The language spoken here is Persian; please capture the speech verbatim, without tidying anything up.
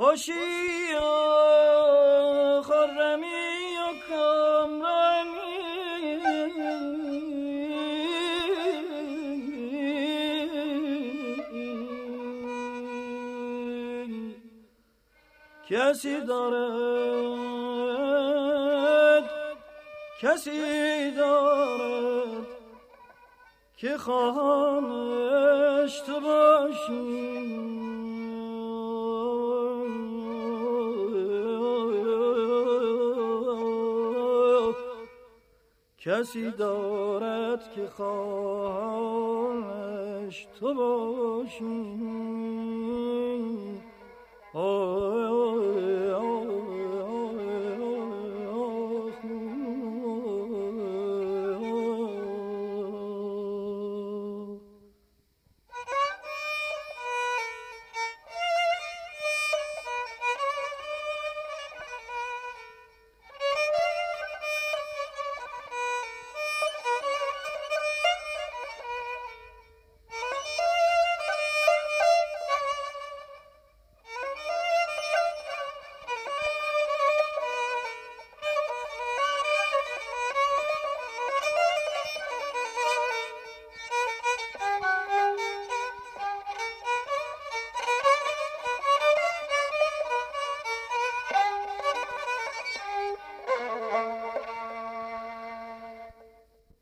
خوشی و خرمی و کامرانی کسی دارد کسی دارد که خواهانش تو باشی کسی دارد که خواهانش تو باشی